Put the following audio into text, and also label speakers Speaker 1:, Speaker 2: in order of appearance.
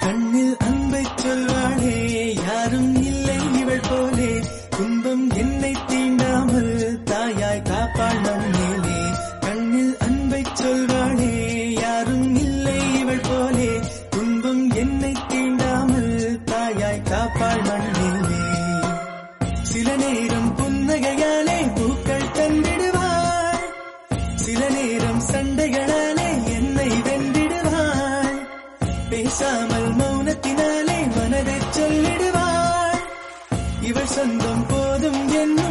Speaker 1: கண்ணில் அன்பை சொல்வாளே யாரும் இல்லை இவள் போலே துன்பம் என்னை தீண்டாமல் தாயாய் காப்பாள் மண்ணிலே கண்ணில் அன்பை சொல்வாளே யாரும் இல்லை இவள் போலே துன்பம் என்னை தீண்டாமல் தாயாய் காப்பாள் மண்ணிலே சில நேரம் புன்னகையாலே பூக்கள் தந்திடுவாள் சில நேரம் சண்டைகளாலே என்னை வென்றிடுவாள் பேசாமல் மௌனத்தினாலே மனதை சொல்லிடுவாள் இவள் சொந்தம் போதும் என்ன